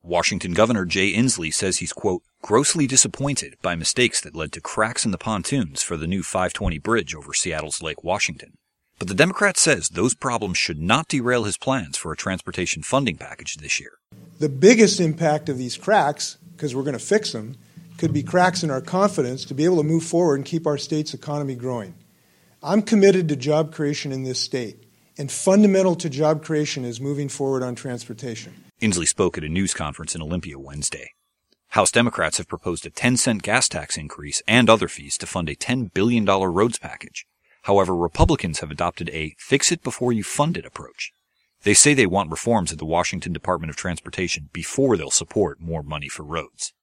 Washington Governor Jay Inslee says he's, quote, grossly disappointed by mistakes that led to cracks in the pontoons for the new 520 bridge over Seattle's Lake Washington. But the Democrat says those problems should not derail his plans for a transportation funding package this year. The biggest impact of these cracks, because we're going to fix them, could be cracks in our confidence to be able to move forward and keep our state's economy growing. I'm committed to job creation in this state, and fundamental to job creation is moving forward on transportation. Inslee spoke at a news conference in Olympia Wednesday. House Democrats have proposed a 10-cent gas tax increase and other fees to fund a $10 billion roads package. However, Republicans have adopted a fix-it-before-you-fund-it approach. They say they want reforms at the Washington Department of Transportation before they'll support more money for roads.